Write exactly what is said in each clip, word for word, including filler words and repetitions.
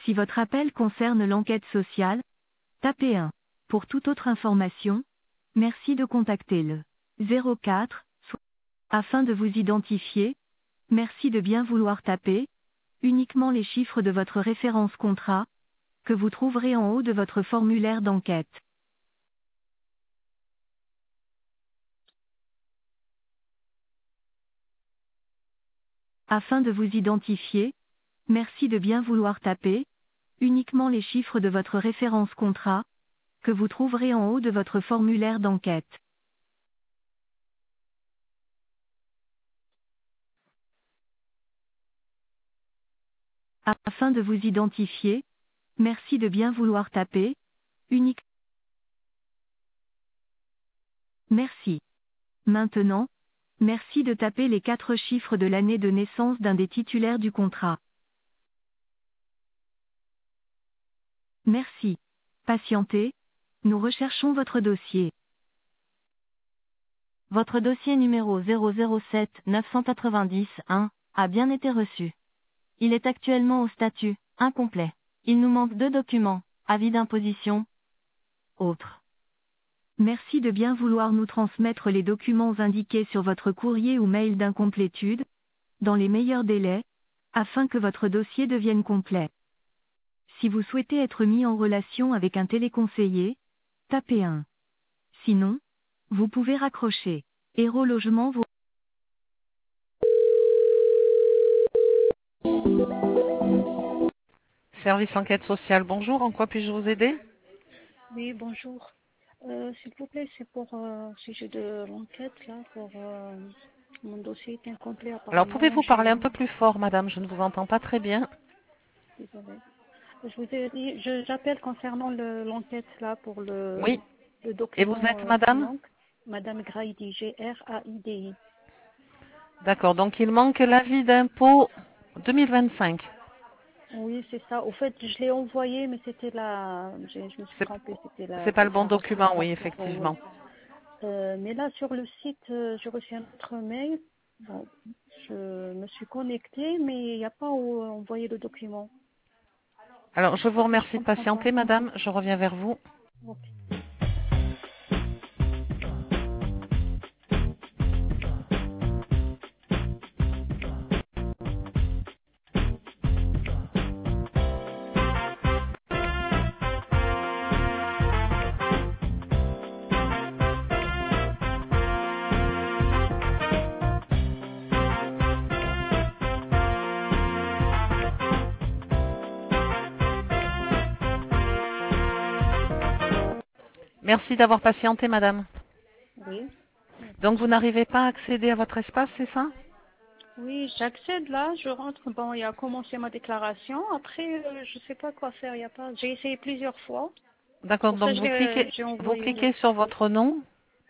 Si votre appel concerne l'enquête sociale, tapez un. Pour toute autre information, merci de contacter le zéro quatre. Afin de vous identifier, merci de bien vouloir taper uniquement les chiffres de votre référence contrat, que vous trouverez en haut de votre formulaire d'enquête. Afin de vous identifier, merci de bien vouloir taper uniquement les chiffres de votre référence contrat, que vous trouverez en haut de votre formulaire d'enquête. Afin de vous identifier, merci de bien vouloir taper unique. Merci. Maintenant, merci de taper les quatre chiffres de l'année de naissance d'un des titulaires du contrat. Merci. Patientez, nous recherchons votre dossier. Votre dossier numéro zéro zéro sept neuf cent quatre-vingt-dix un a bien été reçu. Il est actuellement au statut incomplet. Il nous manque deux documents, avis d'imposition, autres. Merci de bien vouloir nous transmettre les documents indiqués sur votre courrier ou mail d'incomplétude, dans les meilleurs délais, afin que votre dossier devienne complet. Si vous souhaitez être mis en relation avec un téléconseiller, tapez un. Sinon, vous pouvez raccrocher. Héros Logement vous... Service enquête sociale, bonjour, en quoi puis-je vous aider? Oui, bonjour. Euh, s'il vous plaît, c'est pour euh, sujet de l'enquête, là, pour euh, mon dossier est incomplet Alors, apparemment. pouvez-vous parler J'ai... un peu plus fort, madame? Je ne vous entends pas très bien. Désolée. Je vous ai dit, je, j'appelle concernant le, l'enquête, là, pour le, Oui. le Et vous document êtes euh, qui madame? manque. Madame Graidi, G R A I D I. D'accord, donc il manque l'avis d'impôt deux mille vingt-cinq. Oui, c'est ça. Au fait, je l'ai envoyé, mais c'était la... Je, je me suis C'est trompée, c'était la c'est pas le bon document, déclaration oui, d'imposition, oui. effectivement. Euh, mais là, sur le site, euh, j'ai reçu un autre mail. Bon, je me suis connectée, mais il n'y a pas où envoyer le document. Alors, je vous Je remercie de comprends pas. patienter, madame. Je reviens vers vous. Ok. Merci d'avoir patienté, madame. Oui, il n'y a pas de Donc, vous souci. n'arrivez pas à accéder à votre espace, c'est ça? Oui, j'accède là, je rentre. Bon, il a commencé ma déclaration. Après, euh, je sais pas quoi faire. Il y a pas. J'ai essayé plusieurs fois. D'accord, Pour ça, donc je vous l'ai- cliquez, j'ai vous envoyé le. cliquez sur votre nom.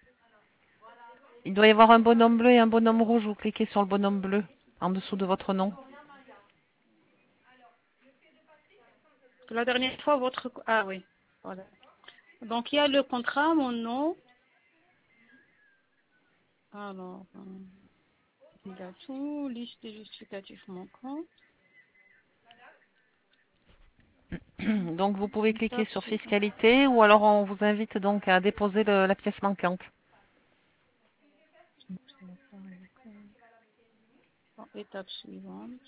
Il doit y avoir un bonhomme bleu et un bonhomme rouge. Vous cliquez sur le bonhomme bleu en dessous de votre nom. La dernière fois, votre. Ah oui, voilà. Donc, il y a le contrat, mon nom. Alors, euh, il y a tout, liste des justificatifs manquants. Donc vous pouvez cliquer Étape sur suivante. fiscalité ou alors on vous invite donc à déposer le- la pièce manquante. Bon, étape suivante.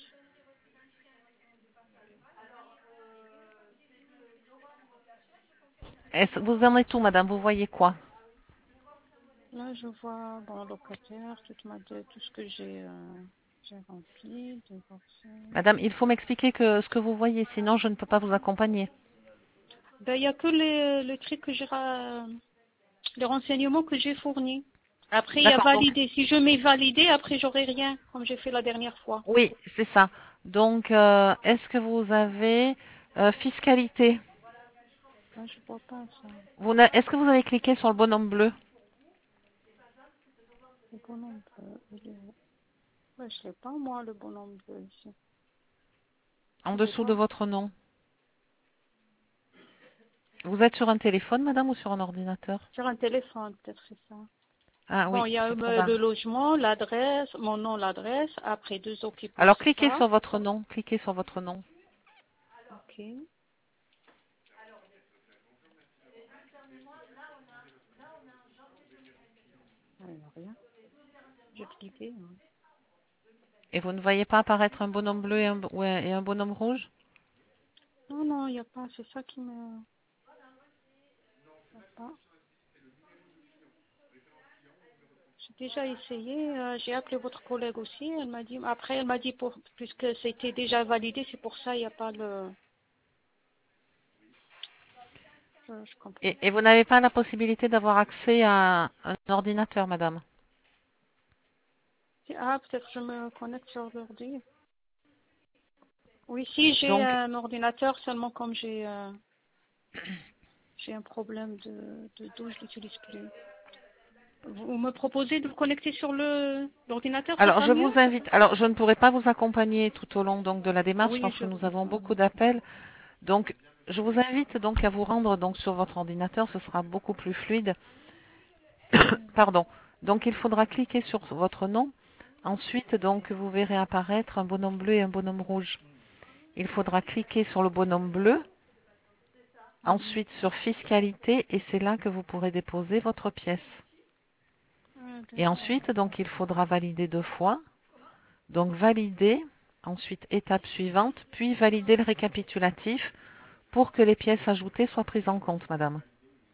Est-ce, vous en êtes où, madame? Vous voyez quoi? Là, je vois, bon, locataire, toute ma, tout ce que j'ai euh, j'ai rempli, divorcé. Madame, il faut m'expliquer que ce que vous voyez, sinon je ne peux pas vous accompagner. Ben, il n'y a que les, le truc que j'ai, ra- les renseignements que j'ai fournis. Après, il y a D'accord, donc validé. Si je mets validé, après, j'aurai rien, comme j'ai fait la dernière fois. oui, c'est ça. Donc euh, est-ce que vous avez euh, fiscalité? Là, je vois pas ça. Vous n'a- Est-ce que vous avez cliqué sur le bonhomme bleu Le bonhomme bleu, il est où? Ouais, je l'ai pas, moi, le bonhomme bleu ici. en Je dessous de vois. votre nom? Vous êtes sur un téléphone, madame, ou sur un ordinateur? Sur un téléphone, peut-être, c'est ça. Ah Bon, oui, il y a c'est euh, le probable. logement, l'adresse, mon nom, l'adresse, après deux occupants, Alors c'est cliquez ça. sur votre nom, cliquez sur votre nom. Ok. Ok. Alors, rien. J'ai cliqué. Hein. Et vous ne voyez pas apparaître un bonhomme bleu et un, ou un- et un bonhomme rouge? Non, non, il n'y a pas. C'est ça qui me... y a pas. J'ai déjà essayé. euh, j'ai appelé votre collègue aussi. Elle m'a dit... Après, elle m'a dit, pour... puisque c'était déjà validé, c'est pour ça il n'y a pas le... Je, je comprends. Et, et vous n'avez pas la possibilité d'avoir accès à un ordinateur, madame? Ah, peut-être que je me connecte sur l'ordi. Oui, si, j'ai Donc, un ordinateur, seulement comme j'ai euh, j'ai un problème de, de dos, je l'utilise plus. Vous me proposez de vous connecter sur le l'ordinateur, c'est alors pas je mieux? vous invite. Alors, je ne pourrai pas vous accompagner tout au long donc de la démarche Oui, parce je que nous avons comprends. beaucoup d'appels. Donc, je vous invite donc à vous rendre donc sur votre ordinateur. Ce sera beaucoup plus fluide. Pardon. Donc, il faudra cliquer sur votre nom. Ensuite, donc, vous verrez apparaître un bonhomme bleu et un bonhomme rouge. Il faudra cliquer sur le bonhomme bleu, Mhm. ensuite sur fiscalité, et c'est là que vous pourrez déposer votre pièce. Ah, Et d'accord. ensuite, donc, il faudra valider deux fois. Donc, valider, ensuite, étape suivante, puis valider le récapitulatif pour que les pièces ajoutées soient prises en compte, madame.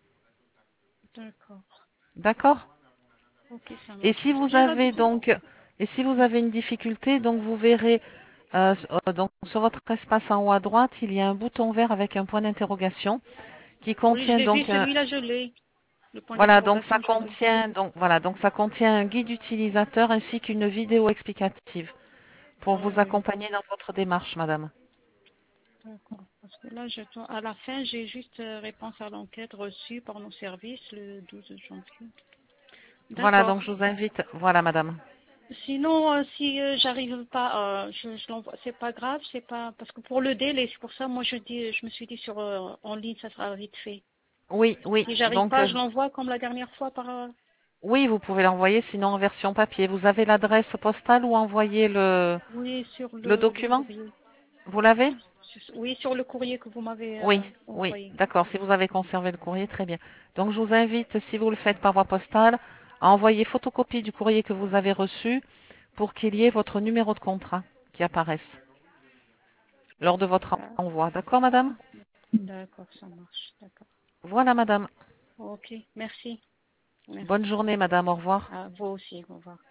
D'accord. D'accord? Ok, ça Et marche. si vous J'ai avez l'habitude. donc, et si vous avez une difficulté, donc vous verrez euh, euh, donc sur votre espace en haut à droite, il y a un bouton vert avec un point d'interrogation qui Oui, je contient l'ai vu, donc un, celui-là, je l'ai. Le point voilà, donc ça d'interrogation, je l'ai. contient donc voilà, donc ça contient un guide utilisateur ainsi qu'une vidéo explicative pour Ah vous oui, accompagner dans votre démarche, madame. d'accord. Parce que là, je dois- à la fin, j'ai juste euh, réponse à l'enquête reçue par nos services le douze janvier. Voilà, D'accord. donc je vous invite, voilà, madame. Sinon, euh, si euh, j'arrive pas, euh, je, je l'envoie. C'est pas grave, c'est pas parce que pour le délai, c'est pour ça, moi je dis, je me suis dit sur euh, en ligne, ça sera vite fait. Oui, oui, Si j'arrive donc pas, euh, je l'envoie comme la dernière fois par. euh, oui, vous pouvez l'envoyer sinon en version papier. Vous avez l'adresse postale où envoyer le oui, sur le le, le document? courrier. Vous l'avez? Sur- Oui, sur le courrier que vous m'avez Oui, euh, oui, envoyé. d'accord. Si vous avez conservé le courrier, très bien. Donc je vous invite, si vous le faites par voie postale, à envoyer photocopie du courrier que vous avez reçu pour qu'il y ait votre numéro de contrat qui apparaisse lors de votre Ah, envoi. D'accord, madame? d'accord, ça marche. D'accord. Voilà, madame. Ok, merci, Bonne merci. journée, madame. Au revoir. À vous aussi, au revoir.